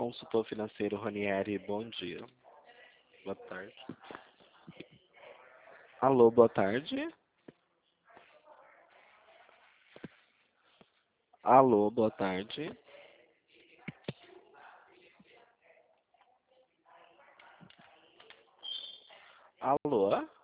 consultor financeiro Ranieri, bom dia. Boa tarde. Alô, boa tarde. Alô, boa tarde. Alô?